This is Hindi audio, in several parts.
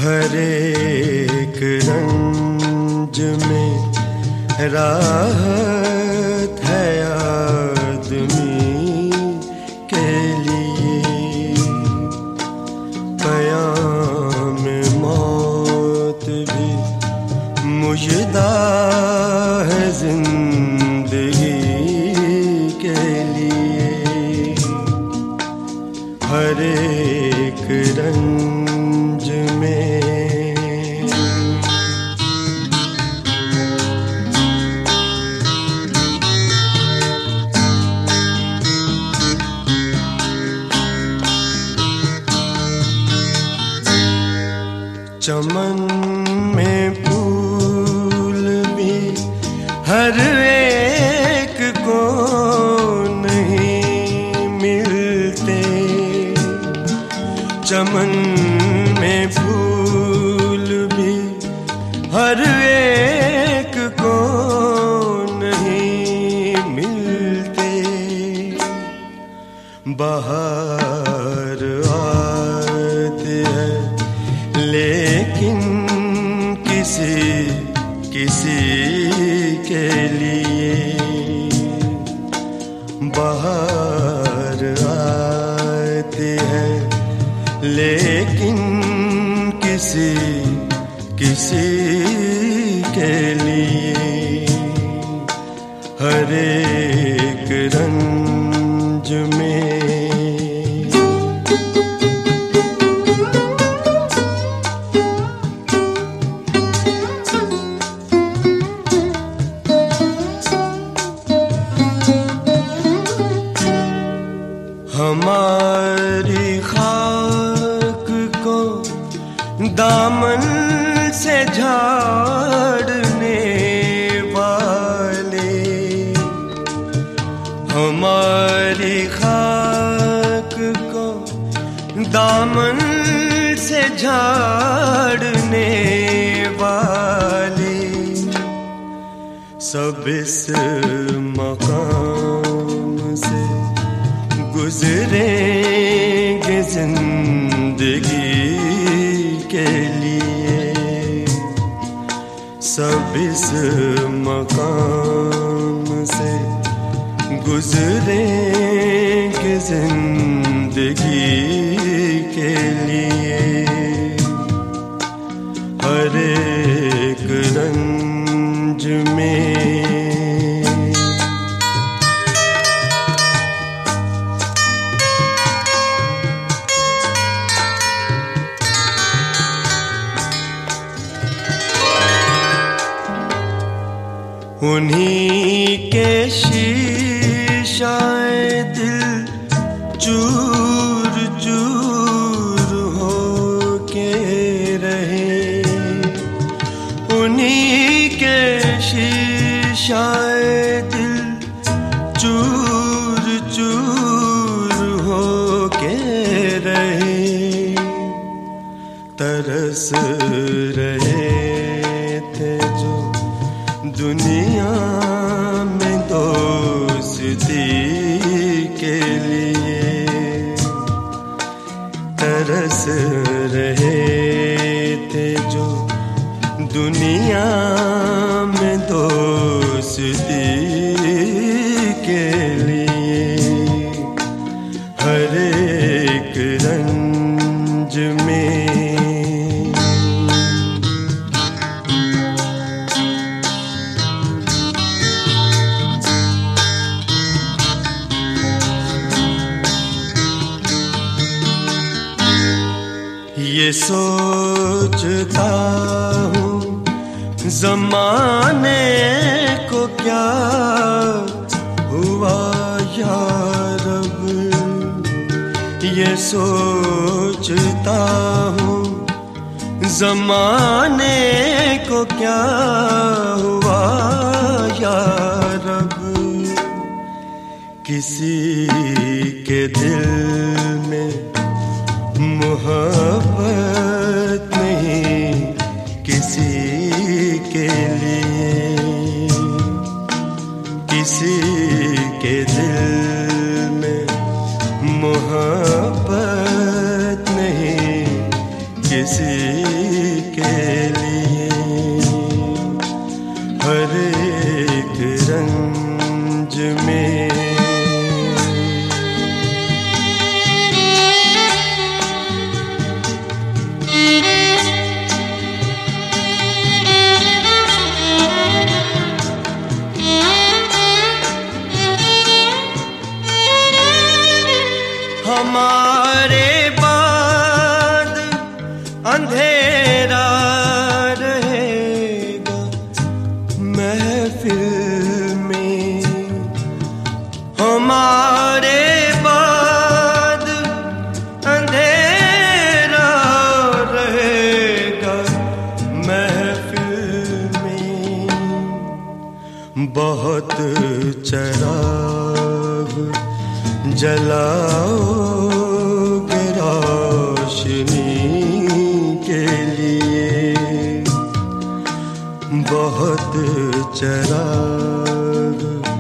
हर एक रंज में राहत है आदमी के लिए। क़याम मौत भी मुजदा है जिंदगी के लिए। हर एक रंज में चमन में फूल भी हर एक को नहीं मिलते। चमन में फूल भी हर एक को नहीं मिलते। बाहर आती है लेकिन किसी किसी के लिए। बाहर आती है लेकिन किसी किसी के लिए। हर एक रंज में हमारी खाक को दामन से झाड़ने वाले। हमारी खाक को दामन से झाड़ने वाले सब इस मकाम से गुजरेंगे जिंदगी के लिए। सब इस मकाम से गुजरेंगे जिंदगी के लिए। हर एक रंज में उन्हीं के शीशाए दिल चूर चूर हो के रहे। उन्हीं के शीशाए दिल चूर चूर हो के रहे। तरस रहे थे जो दुनिया में दोस्ती के लिए। तरस रहे थे जो दुनिया में दोस्ती के लिए। हर एक रंज में ये सोचता हूँ ज़माने को क्या हुआ या रब। ये सोचता हूँ ज़माने को क्या हुआ या रब। किसी के दिल में मोहब्बत नहीं किसी के लिए। किसी के दिल में मोहब्बत नहीं किसी अंधेरा रहेगा महफिल में, हमारे बाद अंधेरा रहेगा महफिल में। बहुत चिराग जलाओगे रोशनी के लिए, बहुत चिराग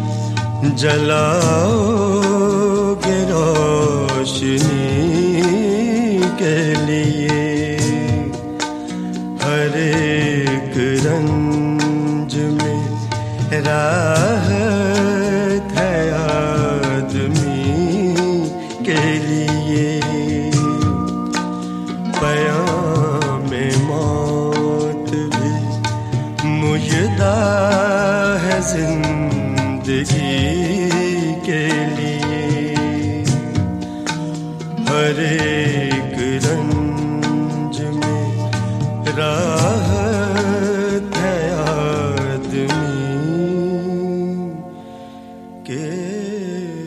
जलाओगे रोशनी के लिए। हर एक रंज में राहत है आदमी के लिए। क़यामे मौत भी मुजदा है जिंदगी के लिए। हर एक रंज में राहत है आदमी के